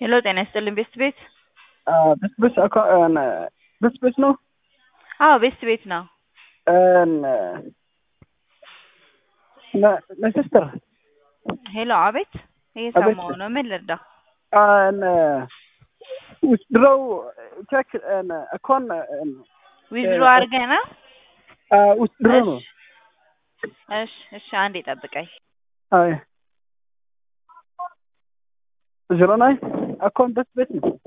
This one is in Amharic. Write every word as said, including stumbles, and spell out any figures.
ሄሎ ጤና ይስጥልኝ ቤስት ቤት? አዎ ቤስት ቤት እኮ ቤስት ቤት ነው? አዎ ቤስት ቤት ነው። ለሲስተር ሄሎ አቤት እየሰማሁ ነው። ምን ልርዳ? withdraw check account ዊዝድሮ አድርገህ ነው? withdraw ነው። እሺ እሺ አንዴ ጠብቀኝ። አይ ዜሮ ናይን account ቤስት ቤት ነው።